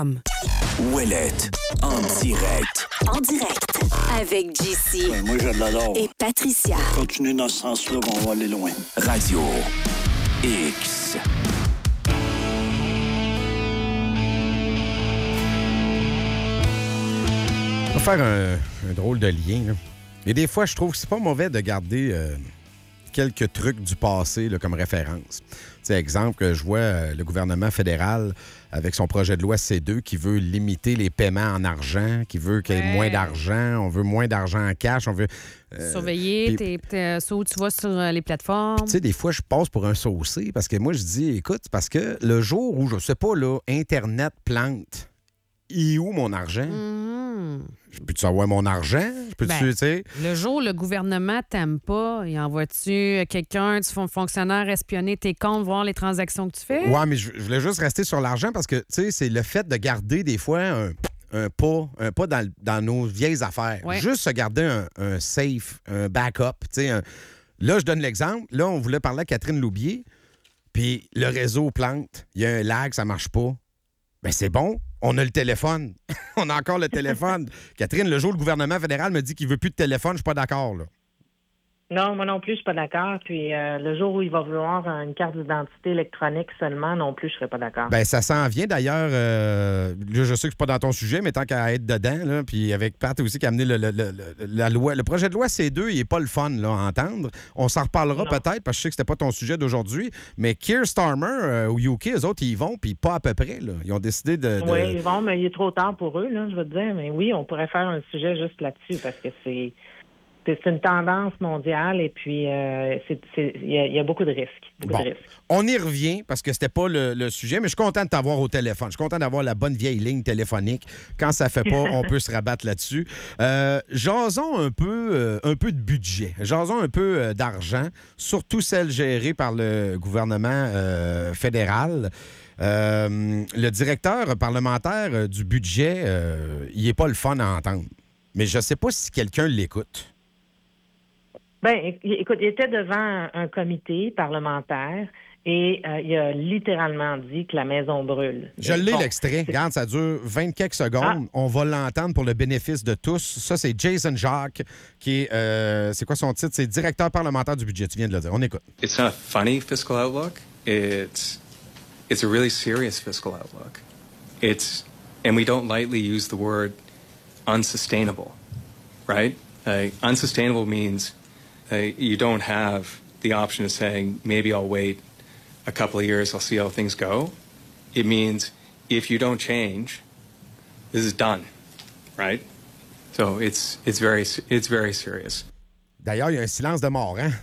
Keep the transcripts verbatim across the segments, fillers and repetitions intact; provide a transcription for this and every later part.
Ouellette, en direct. En direct, avec J C. Ouais, moi, je l'adore. Et Patricia. Continue dans ce sens-là, on va aller loin. Radio X. On va faire un, un drôle de lien. Là. Et des fois, je trouve que c'est pas mauvais de garder euh, quelques trucs du passé là, comme référence. T'sais, exemple, que je vois euh, le gouvernement fédéral avec son projet de loi C deux qui veut limiter les paiements en argent, qui veut qu'il y ait Ouais. moins d'argent, on veut moins d'argent en cash, on veut... euh, Surveiller puis- tes, tes, ça où tu vas sur euh, les plateformes. Tu sais, des fois, je passe pour un saucé parce que moi, je dis, écoute, parce que le jour où, je sais pas, là, Internet plante, il est où mon argent? Mhm. Je peux-tu avoir mon argent? Je peux-tu, Ben, tu sais... Le jour où le gouvernement t'aime pas, il envoie-tu quelqu'un, tu fais un fonctionnaire espionner tes comptes, voir les transactions que tu fais? Ouais, mais je, je voulais juste rester sur l'argent parce que, tu sais, c'est le fait de garder des fois un, un pas, un pas dans, dans nos vieilles affaires. Ouais. Juste se garder un, un safe, un backup. Tu sais, un- là, je donne l'exemple. Là, on voulait parler à Catherine Loubier, puis le réseau plante. Il y a un lag, ça marche pas. Ben c'est bon. On a le téléphone. On a encore le téléphone. Catherine, le jour où le gouvernement fédéral me dit qu'il veut plus de téléphone, je suis pas d'accord, là. Non, moi non plus, je suis pas d'accord. Puis euh, le jour où il va vouloir une carte d'identité électronique seulement, non plus, je serais pas d'accord. Ben ça s'en vient d'ailleurs. euh, là, je sais que c'est pas dans ton sujet, mais tant qu'à être dedans, là, puis avec Pat aussi qui a amené le, le- le- le- la loi, le projet de loi C deux, il est pas le fun là, à entendre. On s'en reparlera Non. peut-être parce que je sais que c'était pas ton sujet d'aujourd'hui, mais Keir Starmer euh, au U K, eux autres, ils y vont, puis pas à peu près. Là. Ils ont décidé de. de- Oui, bon, mais il est trop tard pour eux, là, je veux te dire. Mais oui, on pourrait faire un sujet juste là-dessus parce que c'est c'est c'est une tendance mondiale et puis euh, c'est- c'est- il y, a- il y a beaucoup de risques. Beaucoup Bon, de risques. on y revient parce que c'était pas le, le sujet, mais je suis content de t'avoir au téléphone. Je suis content d'avoir la bonne vieille ligne téléphonique. Quand ça fait pas, on peut se rabattre là-dessus. Euh, jasons un peu, euh, un peu de budget. Jasons un peu euh, d'argent, surtout celle gérée par le gouvernement euh, fédéral. Euh, le directeur parlementaire euh, du budget, euh, il n'est pas le fun à entendre. Mais je ne sais pas si quelqu'un l'écoute. Ben, éc- écoute, il était devant un, un comité parlementaire et euh, il a littéralement dit que la maison brûle. Je l'ai, Bon, l'extrait. c'est- Regarde, ça dure vingt quelques secondes. On va l'entendre pour le bénéfice de tous. Ça, c'est Jason Jacques, qui est... euh, c'est quoi son titre? C'est directeur parlementaire du budget. Tu viens de le dire. On écoute. It's not a funny fiscal outlook. It's it's a really serious fiscal outlook. It's and we don't lightly use the word unsustainable, right? Uh, unsustainable means uh, you don't have the option of saying maybe I'll wait a couple of years, I'll see how things go. It means if you don't change, this is done, right? So it's it's very it's very serious. D'ailleurs, il y a un silence de mort, hein?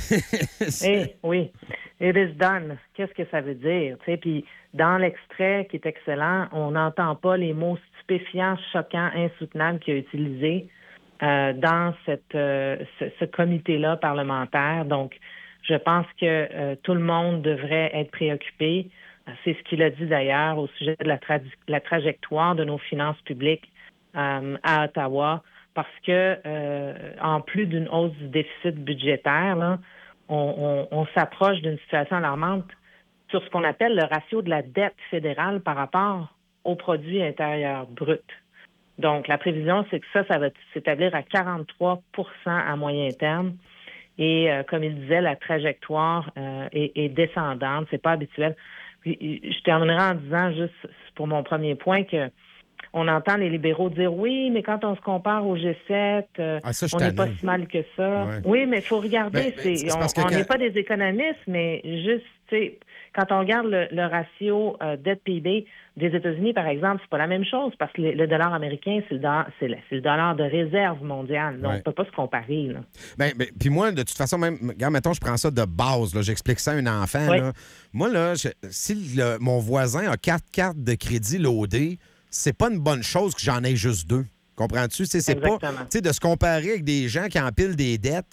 Eh, oui. It is done. Qu'est-ce que ça veut dire? Tu sais, puis dans l'extrait qui est excellent, on n'entend pas les mots stupéfiants, choquants, insoutenables qu'il a utilisés euh, dans cette, euh, ce, ce comité-là parlementaire. Donc, je pense que euh, tout le monde devrait être préoccupé. C'est ce qu'il a dit d'ailleurs au sujet de la, tradi- la trajectoire de nos finances publiques euh, à Ottawa, parce que euh, en plus d'une hausse du déficit budgétaire, là, on, on, on s'approche d'une situation alarmante sur ce qu'on appelle le ratio de la dette fédérale par rapport au produit intérieur brut. Donc, la prévision, c'est que ça, ça va s'établir à quarante-trois pour cent à moyen terme. Et euh, comme il disait, la trajectoire euh, est, est descendante. C'est pas habituel. Puis, je terminerai en disant, juste pour mon premier point, que on entend les libéraux dire oui, mais quand on se compare au G sept, euh, Ah, ça, je on n'est suis pas tanné. si mal que ça. Ouais. Oui, mais il faut regarder. Ben, ben, c'est, c'est on parce que on n'est quand- pas des économistes, mais juste, tu sais, quand on regarde le, le ratio euh, dette P I B des États-Unis, par exemple, c'est pas la même chose parce que le, le dollar américain, c'est le dollar, c'est le, c'est le dollar de réserve mondiale. Donc, Ouais. on ne peut pas se comparer. Là. Ben, ben, puis moi, de toute façon, même, regarde, mettons, je prends ça de base, là, j'explique ça à un enfant. Oui. Là. Moi, là, je- si le- mon voisin a quatre cartes de crédit loadées, c'est pas une bonne chose que j'en ai juste deux. Comprends-tu? Tu sais, c'est pas, Exactement. tu sais, de se comparer avec des gens qui empilent des dettes,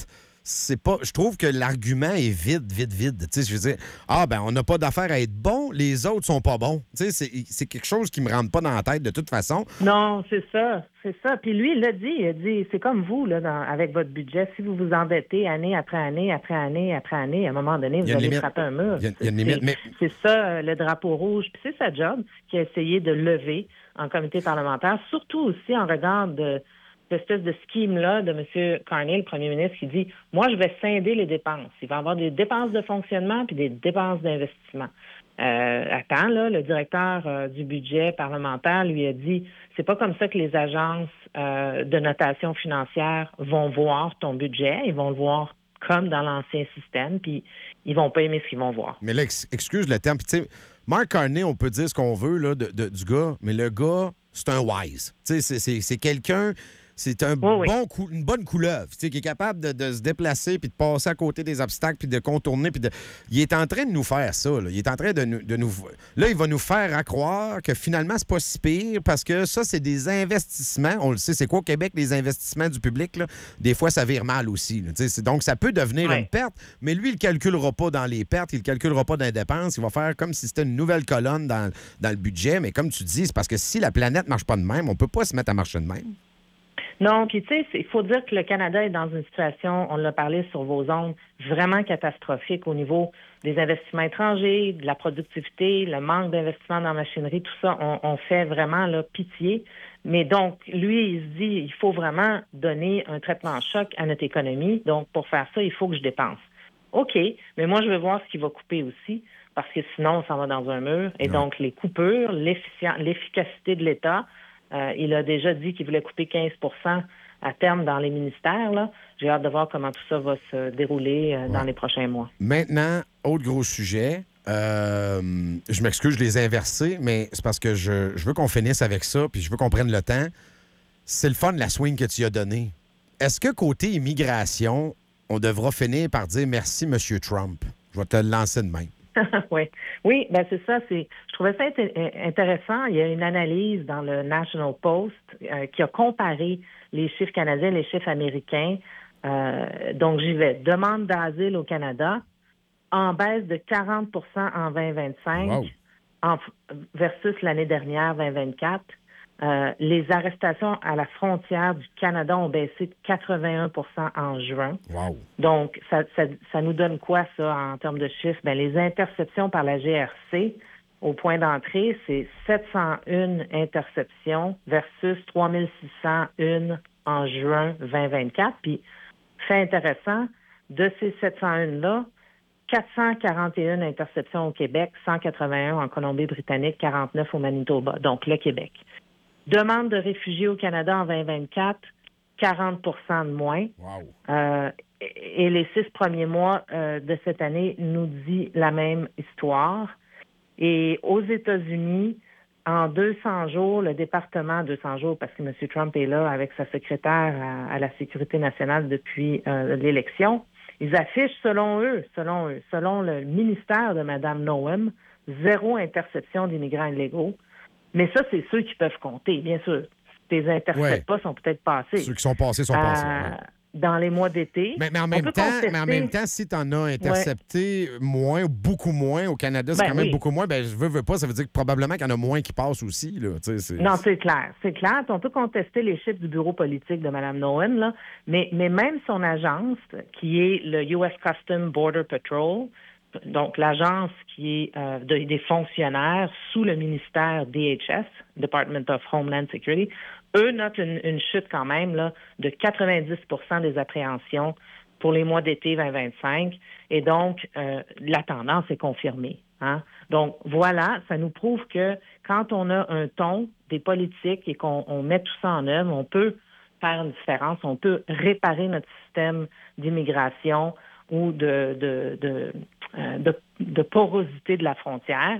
c'est pas. Je trouve que l'argument est vide, vide, vide. Tu sais, je veux dire, ah, ben, on n'a pas d'affaire à être bon, les autres sont pas bons. Tu sais, c'est, c'est quelque chose qui me rentre pas dans la tête de toute façon. Non, c'est ça, c'est ça. Puis lui, il l'a dit, il a dit, c'est comme vous, là, dans- avec votre budget. Si vous vous endettez année après année, après année, après année, à un moment donné, Il y vous a une allez limite. frapper un mur. Il y a- il y a une limite, C'est- mais- C'est ça, euh, le drapeau rouge. Puis c'est sa job qui a essayé de lever en comité parlementaire, surtout aussi en regard de cette espèce de scheme-là de M. Carney, le premier ministre, qui dit « Moi, je vais scinder les dépenses. Il va y avoir des dépenses de fonctionnement puis des dépenses d'investissement. Euh, attends, là, le directeur euh, du budget parlementaire lui a dit « C'est pas comme ça que les agences euh, de notation financière vont voir ton budget. Ils vont le voir comme dans l'ancien système, puis ils vont pas aimer ce qu'ils vont voir. » Mais là, ex- excuse le terme. Puis, tu sais, Mark Carney, on peut dire ce qu'on veut là, de, de- du gars, mais le gars, c'est un wise. Tu sais, c'est, c'est, c'est quelqu'un. C'est un Oui, oui. bon cou- une bonne couleuvre, tu sais, qui est capable de, de se déplacer puis de passer à côté des obstacles puis de contourner. Puis de... Il est en train de nous faire ça. Là. Il est en train de nous, de nous... Là, il va nous faire à croire que finalement, c'est pas si pire parce que ça, c'est des investissements. On le sait, c'est quoi au Québec, les investissements du public? Là? Des fois, ça vire mal aussi. Là. Tu sais, c'est- Donc, ça peut devenir Ouais. une perte, mais lui, il ne calculera pas dans les pertes, il ne calculera pas dans les dépenses. Il va faire comme si c'était une nouvelle colonne dans, dans le budget. Mais comme tu dis, c'est parce que si la planète ne marche pas de même, on ne peut pas se mettre à marcher de même. Non, puis tu sais, c'est- il faut dire que le Canada est dans une situation, on l'a parlé sur vos ondes, vraiment catastrophique au niveau des investissements étrangers, de la productivité, le manque d'investissement dans la machinerie, tout ça, on, on fait vraiment là, pitié. Mais donc, lui, il se dit, il faut vraiment donner un traitement choc à notre économie. Donc, pour faire ça, il faut que je dépense. OK, mais moi, je veux voir ce qu'il va couper aussi, parce que sinon, on s'en va dans un mur. Et Ouais. donc, les coupures, l'efficien- l'efficacité de l'État, euh, il a déjà dit qu'il voulait couper quinze pour cent à terme dans les ministères. Là. J'ai hâte de voir comment tout ça va se dérouler euh, dans Ouais. les prochains mois. Maintenant, autre gros sujet. Euh, je m'excuse, je les ai inversés, mais c'est parce que je, je veux qu'on finisse avec ça, puis je veux qu'on prenne le temps. C'est le fun, la swing que tu as donnée. Est-ce que côté immigration, on devra finir par dire merci, M. Trump? Je vais te le lancer de même. oui, oui, ben c'est ça. C'est, je trouvais ça int- intéressant. Il y a une analyse dans le National Post euh, qui a comparé les chiffres canadiens et les chiffres américains. Euh, donc, j'y vais. Demande d'asile au Canada en baisse de quarante pour cent en vingt vingt-cinq Wow. en, versus l'année dernière, vingt vingt-quatre. Euh, les arrestations à la frontière du Canada ont baissé de quatre-vingt-un pour cent en juin. Wow. Donc, ça, ça, ça nous donne quoi, ça, en termes de chiffres? Bien, les interceptions par la G R C au point d'entrée, c'est sept cent un interceptions versus trois mille six cent un en juin vingt vingt-quatre. Puis, fait intéressant, de ces sept cent un-là, quatre cent quarante et un interceptions au Québec, cent quatre-vingt-un en Colombie-Britannique, quarante-neuf au Manitoba, donc le Québec. Demande de réfugiés au Canada en vingt vingt-quatre, quarante pour cent de moins. Wow. Euh, et et les six premiers mois euh, de cette année nous dit la même histoire. Et aux États-Unis, en deux cents jours, le département, deux cents jours, parce que M. Trump est là avec sa secrétaire à, à la Sécurité nationale depuis euh, l'élection, ils affichent, selon eux, selon eux, selon le ministère de Mme Noem, zéro interception d'immigrants illégaux. Mais ça, c'est ceux qui peuvent compter, bien sûr. Si tu les interceptes Ouais. pas, sont peut-être passés. Ceux qui sont passés sont Euh, passés. ouais. Dans les mois d'été. Mais, mais, en On même peut temps, contester- mais en même temps, si tu en as intercepté moins, beaucoup moins au Canada, c'est Ben quand même oui. beaucoup moins, ben je veux, veux pas, ça veut dire que probablement qu'il y en a moins qui passent aussi. Là, tu sais, c'est- Non, c'est clair. C'est clair. On peut contester les chiffres du bureau politique de Mme Noem, là, mais, mais même son agence, qui est le U S Customs Border Patrol, donc l'agence qui est euh, de- des fonctionnaires sous le ministère D H S, Department of Homeland Security, eux notent une, une chute quand même là, de quatre-vingt-dix pour cent des appréhensions pour les mois d'été vingt vingt-cinq. Et donc, euh, la tendance est confirmée. Hein? Donc, voilà, ça nous prouve que quand on a un ton des politiques et qu'on on met tout ça en œuvre, on peut faire une différence, on peut réparer notre système d'immigration ou de, de, de, euh, de, de porosité de la frontière.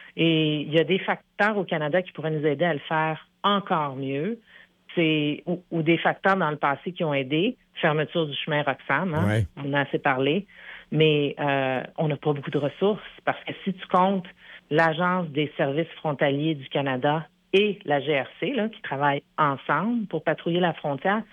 Et il y a des facteurs au Canada qui pourraient nous aider à le faire encore mieux. C'est, ou, ou des facteurs dans le passé qui ont aidé. Fermeture du chemin Roxham, hein? Ouais. On en a assez parlé. Mais euh, on n'a pas beaucoup de ressources parce que si tu comptes l'Agence des services frontaliers du Canada et la G R C, là, qui travaillent ensemble pour patrouiller la frontière,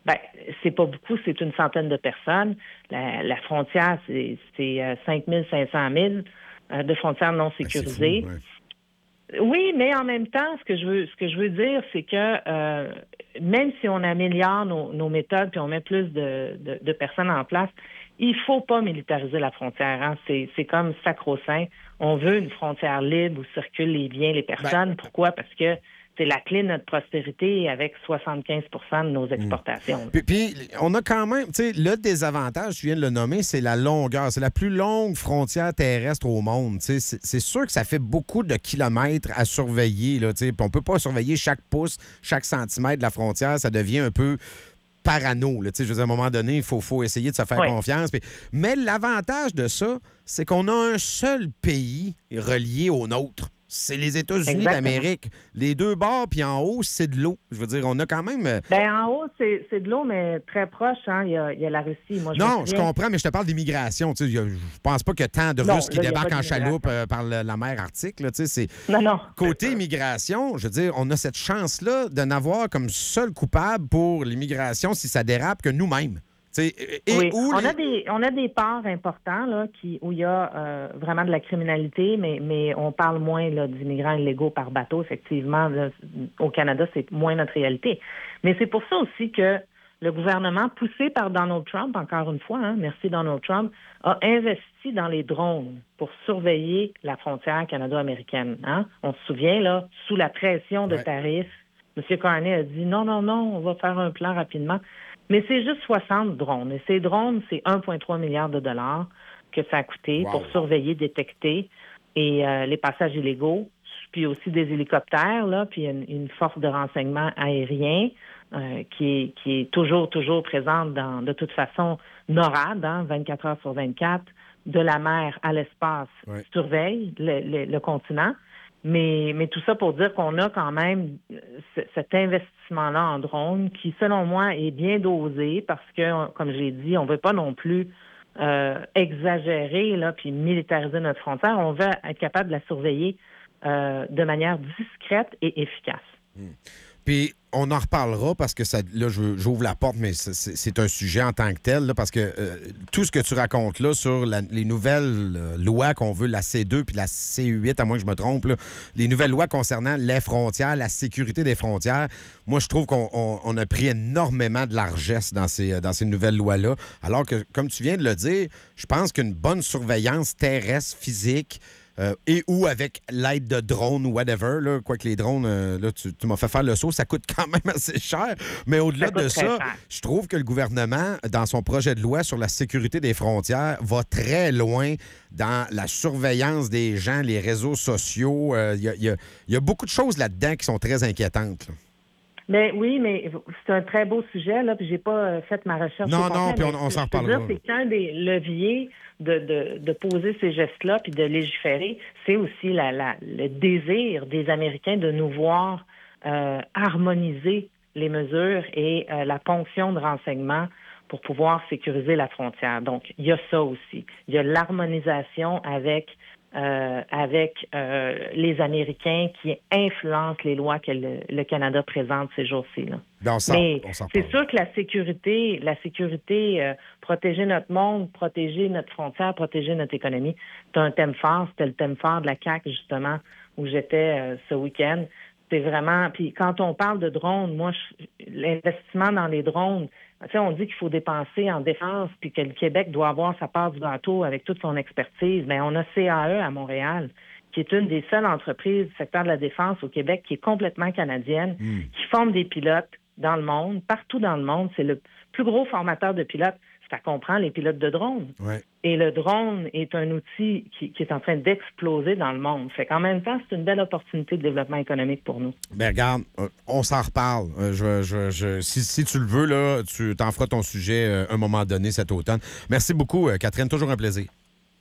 Ben, c'est pas beaucoup, c'est une centaine de personnes. La, la frontière, c'est, c'est euh, cinq mille cinq cents milles euh, de frontières non sécurisées. Ben, c'est fou, ouais. Oui, mais en même temps, ce que je veux, ce que je veux dire, c'est que euh, même si on améliore nos, nos méthodes puis on met plus de, de, de personnes en place, il faut pas militariser la frontière. Hein. C'est, c'est comme sacro-saint. On veut une frontière libre où circulent les biens, les personnes. Ben, Pourquoi? Parce que c'est la clé de notre prospérité avec soixante-quinze pour cent de nos exportations. Mmh. Puis, puis, on a quand même, tu sais, le désavantage, tu viens de le nommer, c'est la longueur. C'est la plus longue frontière terrestre au monde. C'est, c'est sûr que ça fait beaucoup de kilomètres à surveiller. Là, on ne peut pas surveiller chaque pouce, chaque centimètre de la frontière. Ça devient un peu parano. Là, je veux dire, à un moment donné, il faut, faut essayer de se faire oui. confiance. Puis, mais l'avantage de ça, c'est qu'on a un seul pays relié au nôtre. C'est les États-Unis Exactement. d'Amérique. Les deux bords, puis en haut, c'est de l'eau. Je veux dire, on a quand même... Bien, en haut, c'est, c'est de l'eau, mais très proche. Hein? Il, y a, il y a la Russie. Moi, je non, je comprends, mais je te parle d'immigration. Tu sais, je pense pas qu'il y a tant de non, Russes qui là, débarquent en chaloupe euh, par le, la mer Arctique. Là, tu sais, c'est... Non, non. Côté immigration, je veux dire, on a cette chance-là de n'avoir comme seul coupable pour l'immigration si ça dérape que nous-mêmes. Et oui, où on, les... a des, on a des ports importants là, qui, où il y a euh, vraiment de la criminalité, mais, mais on parle moins là, d'immigrants illégaux par bateau. Effectivement, là, au Canada, c'est moins notre réalité. Mais c'est pour ça aussi que le gouvernement, poussé par Donald Trump, encore une fois, hein, merci Donald Trump, a investi dans les drones pour surveiller la frontière canado-américaine. Hein? On se souvient, là, sous la pression de ouais. tarifs, M. Carney a dit non, non, non, on va faire un plan rapidement. Mais c'est juste soixante drones. Et ces drones, c'est un virgule trois milliard de dollars que ça a coûté wow. pour surveiller, détecter et euh, les passages illégaux, puis aussi des hélicoptères, là, puis une, une force de renseignement aérien euh, qui, est, qui est toujours, toujours présente dans, de toute façon, NORAD, hein, vingt-quatre heures sur vingt-quatre, de la mer à l'espace, ouais. surveille le, le, le continent. Mais, mais tout ça pour dire qu'on a quand même c- cet investissement-là en drone qui, selon moi, est bien dosé parce que, comme j'ai dit, on ne veut pas non plus euh, exagérer là, puis militariser notre frontière. On veut être capable de la surveiller euh, de manière discrète et efficace. Mmh. Puis, on en reparlera parce que ça, là, j'ouvre la porte, mais c'est, c'est un sujet en tant que tel, là, parce que euh, tout ce que tu racontes là sur la, les nouvelles euh, lois qu'on veut, la C deux puis la C huit, à moins que je me trompe, là, les nouvelles lois concernant les frontières, la sécurité des frontières, moi, je trouve qu'on on, on a pris énormément de largesse dans ces, dans ces nouvelles lois-là. Alors que, comme tu viens de le dire, je pense qu'une bonne surveillance terrestre, physique, Euh, et ou avec l'aide de drones ou whatever, là, quoique les drones, euh, là, tu, tu m'as fait faire le saut, ça coûte quand même assez cher. Mais au-delà de ça, je trouve que le gouvernement, dans son projet de loi sur la sécurité des frontières, va très loin dans la surveillance des gens, les réseaux sociaux. Il euh, y, y, y a beaucoup de choses là-dedans qui sont très inquiétantes. Là. Mais oui, mais c'est un très beau sujet, là, puis j'ai pas fait ma recherche. Non, non, puis on, on s'en reparlera. C'est qu'un des leviers de, de, de poser ces gestes-là puis de légiférer, c'est aussi la, la, le désir des Américains de nous voir euh, harmoniser les mesures et euh, la ponction de renseignements pour pouvoir sécuriser la frontière. Donc, il y a ça aussi. Il y a l'harmonisation avec Euh, avec euh, les Américains qui influencent les lois que le, le Canada présente ces jours-ci. Là. Ben, s'en, Mais c'est sûr que la sécurité, la sécurité, euh, protéger notre monde, protéger notre frontière, protéger notre économie, c'est un thème fort. C'était le thème fort de la C A Q, justement, où j'étais euh, ce week-end. C'est vraiment... Puis quand on parle de drones, moi, je, l'investissement dans les drones, tu sais, on dit qu'il faut dépenser en défense puis que le Québec doit avoir sa part du gâteau avec toute son expertise. Bien, on a C A E à Montréal, qui est une des seules entreprises du secteur de la défense au Québec qui est complètement canadienne, mmh. qui forme des pilotes dans le monde, partout dans le monde. C'est le plus gros formateur de pilotes. Ça comprend les pilotes de drones. Ouais. Et le drone est un outil qui, qui est en train d'exploser dans le monde. Fait qu'en même temps, c'est une belle opportunité de développement économique pour nous. Bien, regarde, euh, on s'en reparle. Euh, je, je, je, si, si tu le veux, là, tu t'en feras ton sujet euh, un moment donné cet automne. Merci beaucoup, euh, Catherine. Toujours un plaisir.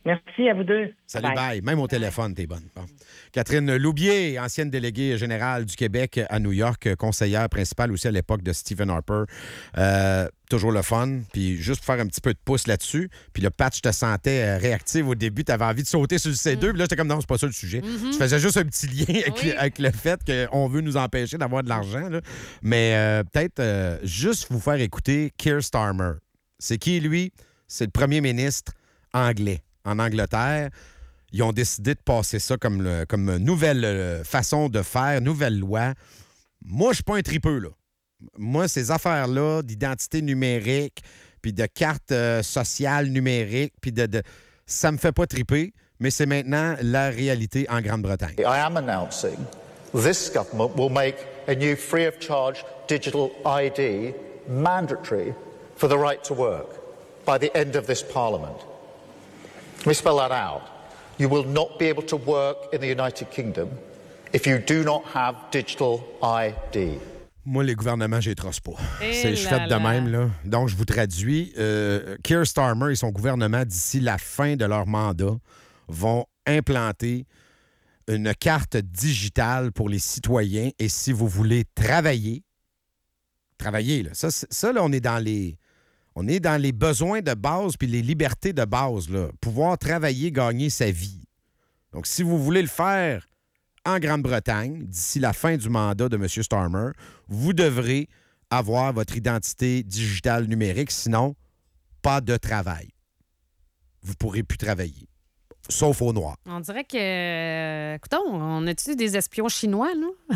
Merci à vous deux. Salut, bye. Même au téléphone, t'es bonne. Bon. Catherine Loubier, ancienne déléguée générale du Québec à New York, conseillère principale aussi à l'époque de Stephen Harper. Euh, toujours le fun. Puis juste pour faire un petit peu de pouce là-dessus. Puis le Pat, je te sentais euh, réactive au début. Tu avais envie de sauter sur le C deux. Mm. Puis là, j'étais comme, non, c'est pas ça le sujet. Mm-hmm. Je faisais juste un petit lien avec, oui. le, avec le fait qu'on veut nous empêcher d'avoir de l'argent. Là. Mais euh, peut-être euh, juste vous faire écouter Keir Starmer. C'est qui, lui? C'est le premier ministre anglais. En Angleterre, ils ont décidé de passer ça comme, le, comme nouvelle euh, façon de faire, nouvelle loi. Moi, je suis pas un tripeux, là. Moi, ces affaires-là d'identité numérique, puis de carte euh, sociale numérique, puis de, de... ça me fait pas triper, mais c'est maintenant la réalité en Grande-Bretagne. I am announcing this government will make a new free of charge digital I D mandatory for the right to work by the end of this parliament. Let me spell that out. You will not be able to work in the United Kingdom if you do not have digital I D. Moi, les gouvernements, je les trosse pas. C'est je fais de même, là. Donc, je vous traduis. Euh, Keir Starmer et son gouvernement, d'ici la fin de leur mandat, vont implanter une carte digitale pour les citoyens. Et si vous voulez travailler, travailler, là, ça, ça là, on est dans les... On est dans les besoins de base puis les libertés de base, là. Pouvoir travailler, gagner sa vie. Donc, si vous voulez le faire en Grande-Bretagne, d'ici la fin du mandat de M. Starmer, vous devrez avoir votre identité digitale numérique, sinon, pas de travail. Vous ne pourrez plus travailler, sauf au noir. On dirait que... Écoutons, on a-tu des espions chinois, là?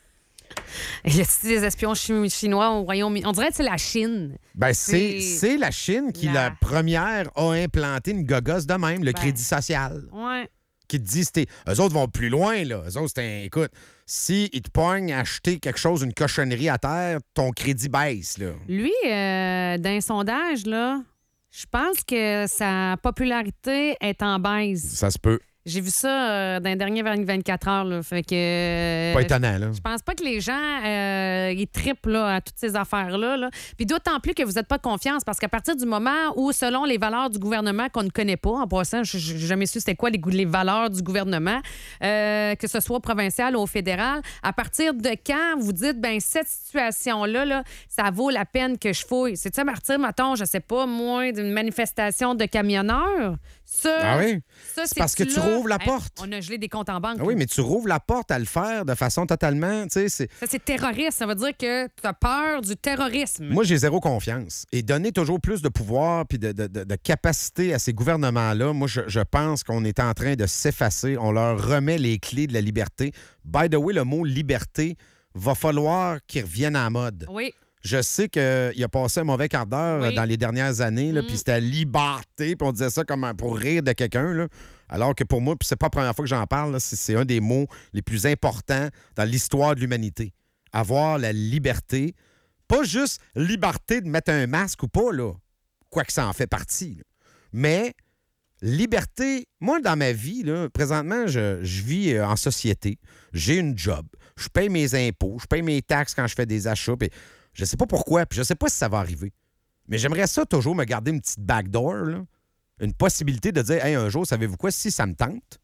Y a-t-il des espions chi- chinois au Royaume-Uni? On dirait que c'est la Chine. Ben, c'est, c'est la Chine qui, la... la première, a implanté une gogosse de même, le ben... crédit social. Ouais. Qui te dit, c'était... Eux autres vont plus loin, là. Eux autres, c'est un... Écoute, si ils te pognent à acheter quelque chose, une cochonnerie à terre, ton crédit baisse, là. Lui, euh, dans un sondage, là, je pense que sa popularité est en baisse. Ça se peut. J'ai vu ça euh, dans les dernières vingt-quatre heures. Là, fait que, euh, pas étonnant, là. Je pense pas que les gens euh, ils trippent là, à toutes ces affaires-là. Là. Puis d'autant plus que vous n'êtes pas de confiance, parce qu'à partir du moment où, selon les valeurs du gouvernement qu'on ne connaît pas, en passant, je n'ai jamais su c'était quoi les, les valeurs du gouvernement, euh, que ce soit provincial ou fédéral, à partir de quand vous dites, ben cette situation-là, là, ça vaut la peine que je fouille. C'est-tu à partir, mettons, je sais pas, moi, d'une manifestation de camionneurs? Ça, ah oui? Ça, c'est, c'est parce que tu rouvres la porte. Hey, on a gelé des comptes en banque. Ah oui, mais tu rouvres la porte à le faire de façon totalement... C'est... Ça, c'est terroriste. Ça veut dire que tu as peur du terrorisme. Moi, j'ai zéro confiance. Et donner toujours plus de pouvoir puis de, de, de, de capacité à ces gouvernements-là, moi, je, je pense qu'on est en train de s'effacer. On leur remet les clés de la liberté. By the way, le mot « liberté », va falloir qu'il revienne en mode. Oui. Je sais qu'il a passé un mauvais quart d'heure oui. dans les dernières années, là, mm. puis c'était liberté, puis on disait ça comme pour rire de quelqu'un, là. Alors que pour moi, puis c'est pas la première fois que j'en parle, là, c'est, c'est un des mots les plus importants dans l'histoire de l'humanité. Avoir la liberté, pas juste liberté de mettre un masque ou pas, là, quoique ça en fait partie, là. Mais liberté, moi, dans ma vie, là, présentement, je, je vis en société, j'ai une job, je paye mes impôts, je paye mes taxes quand je fais des achats, puis je sais pas pourquoi, puis je sais pas si ça va arriver. Mais j'aimerais ça toujours me garder une petite backdoor, là. Une possibilité de dire, hey, un jour, savez-vous quoi, si ça me tente,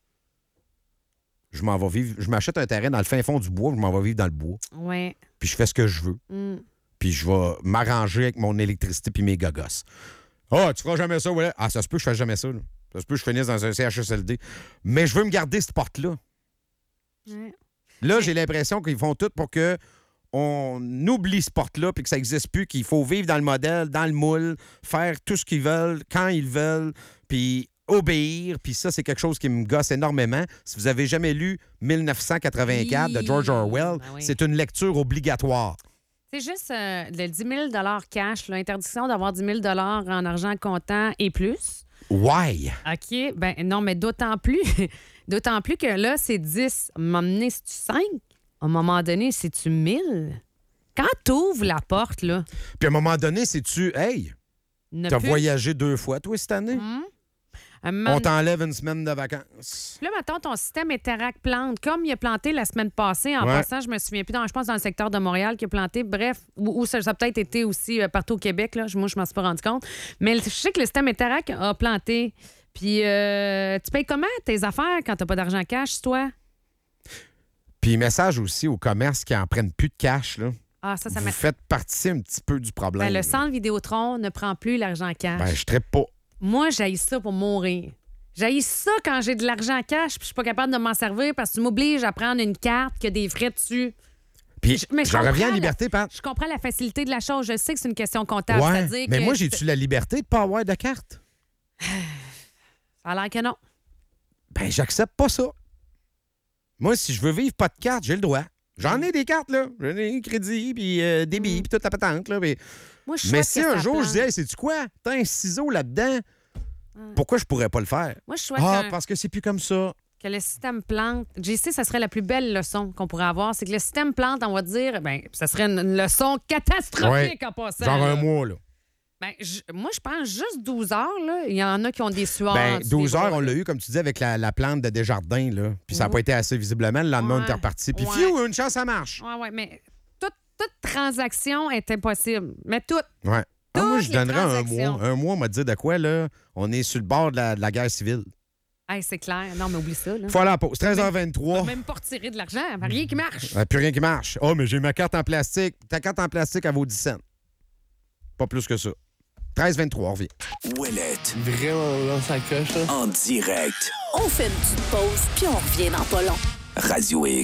je m'en vais vivre, je m'achète un terrain dans le fin fond du bois, je m'en vais vivre dans le bois. Ouais. Puis je fais ce que je veux. Mm. Puis je vais m'arranger avec mon électricité puis mes gogosses. Ah, oh, tu feras jamais ça, ouais. Ah, ça se peut que je fasse jamais ça, là. Ça se peut que je finisse dans un C H S L D. Mais je veux me garder cette porte-là. Ouais. Là, ouais. j'ai l'impression qu'ils font tout pour que on oublie ce porte-là puis que ça n'existe plus, qu'il faut vivre dans le modèle, dans le moule, faire tout ce qu'ils veulent, quand ils veulent, puis obéir. Puis ça, c'est quelque chose qui me gosse énormément. Si vous avez jamais lu dix-neuf cent quatre-vingt-quatre oui. de George Orwell, ben oui. c'est une lecture obligatoire. C'est juste euh, le dix mille cash, l'interdiction d'avoir dix mille en argent comptant et plus. Why? OK. Ben non, mais d'autant plus, d'autant plus que là, c'est dix. À un moment donné, c'est-tu cinq? À un moment donné, c'est-tu mille? Quand t'ouvres la porte, là... Puis à un moment donné, c'est-tu... Hey, ne t'as plus... voyagé deux fois, toi, cette année? Mmh. Man... On t'enlève une semaine de vacances. Puis là, mettons, ton système Interac plante. Comme il a planté la semaine passée, en ouais. passant, je me souviens plus, dans, je pense dans le secteur de Montréal qui a planté. Bref, ou, ou ça, ça a peut-être été aussi euh, partout au Québec. Là. Moi, je m'en suis pas rendu compte. Mais je sais que le système Interac a planté. Puis, euh, tu payes comment tes affaires quand t'as pas d'argent cash, toi? Puis message aussi aux commerces qui en prennent plus de cash, là. Ah, ça, ça Vous m'a... faites partie un petit peu du problème. Ben, le là. centre Vidéotron ne prend plus l'argent cash. Ben, je traite pas. Moi, j'haïs ça pour mourir. J'haïs ça quand j'ai de l'argent cash puis je suis pas capable de m'en servir parce que tu m'obliges à prendre une carte qui a des frais dessus. Puis, Je- mais je j'en reviens à comprends liberté, la- Pat. Je comprends la facilité de la chose. Je sais que c'est une question comptable. Ouais, C'est-à-dire mais que moi, j'ai-tu la liberté de pas avoir de carte? Ça a l'air que non. Ben, j'accepte pas ça. Moi, si je veux vivre pas de carte, j'ai le droit. J'en ai des cartes, là. J'en ai des crédits, puis euh, débit, puis toute la patente, là. Mais, Moi, je mais souhaite si que un ça jour, je plante. dis, hey, sais-tu quoi? T'as un ciseau là-dedans, pourquoi je pourrais pas le faire? Moi, je souhaite Ah, qu'un- parce que c'est plus comme ça. que le système plante. J C, ça serait la plus belle leçon qu'on pourrait avoir. C'est que le système plante, on va dire, ben, ça serait une, une leçon catastrophique Ouais. en passant. Genre là. un mois, là. Ben, je- moi, je pense juste douze heures. Là. Il y en a qui ont des sueurs. Ben, en dessous douze des heures, bras, on là. l'a eu, comme tu dis, avec la, la plante de Desjardins, là. Puis ça n'a pas été assez visiblement. Le lendemain, on Ouais. était reparti. Puis, Ouais. fiou, une chance, ça marche. Oui, oui, mais toute, toute transaction est impossible. Mais toute. Ouais. Ah, moi, Toutes je les donnerais un transactions. mois. Un mois, on m'a dit de quoi, là? On est sur le bord de la, de la guerre civile. Hey, c'est clair. Non, mais oublie ça. Là. Faut aller à la pause. treize heures vingt-trois. Même pas retirer de l'argent. Il n'y a rien qui marche. Euh, plus rien qui marche. Oh, mais j'ai ma carte en plastique. Ta carte en plastique, elle vaut dix cents. Pas plus que ça. treize vingt-trois, on revient. Ouellette, Vraiment, là, ça coche, là. en direct. On fait une petite pause, puis on revient dans pas long. Radio X.